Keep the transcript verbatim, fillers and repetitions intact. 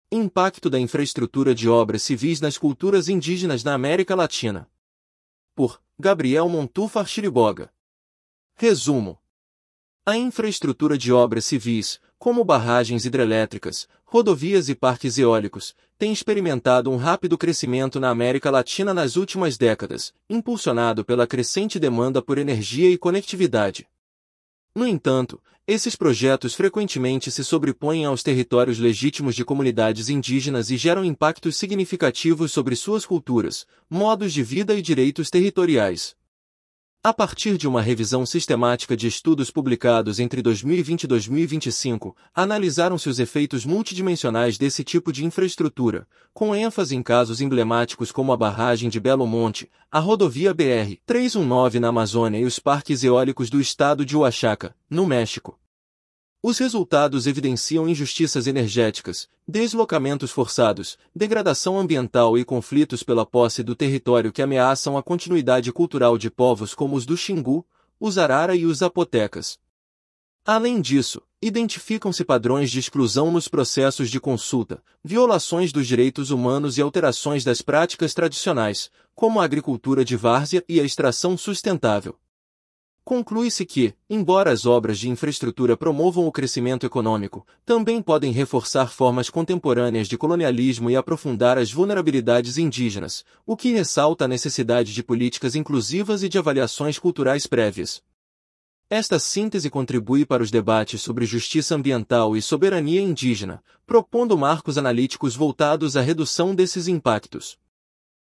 Impacto da infraestrutura de obras civis nas culturas indígenas na América Latina. Por Gabriel Montúfar Chiriboga. Resumo. A infraestrutura de obras civis, como barragens hidrelétricas, rodovias e parques eólicos, tem experimentado um rápido crescimento na América Latina nas últimas décadas, impulsionado pela crescente demanda por energia e conectividade. No entanto, esses projetos frequentemente se sobrepõem aos territórios legítimos de comunidades indígenas e geram impactos significativos sobre suas culturas, modos de vida e direitos territoriais. A partir de uma revisão sistemática de estudos publicados entre dois mil e vinte e dois mil e vinte e cinco, analisaram-se os efeitos multidimensionais desse tipo de infraestrutura, com ênfase em casos emblemáticos como a barragem de Belo Monte, a rodovia B R trezentos e dezenove na Amazônia e os parques eólicos do estado de Oaxaca, no México. Os resultados evidenciam injustiças energéticas, deslocamentos forçados, degradação ambiental e conflitos pela posse do território que ameaçam a continuidade cultural de povos como os do Xingu, os Arara e os Zapotecas. Além disso, identificam-se padrões de exclusão nos processos de consulta, violações dos direitos humanos e alterações das práticas tradicionais, como a agricultura de várzea e a extração sustentável. Conclui-se que, embora as obras de infraestrutura promovam o crescimento econômico, também podem reforçar formas contemporâneas de colonialismo e aprofundar as vulnerabilidades indígenas, o que ressalta a necessidade de políticas inclusivas e de avaliações culturais prévias. Esta síntese contribui para os debates sobre justiça ambiental e soberania indígena, propondo marcos analíticos voltados à redução desses impactos.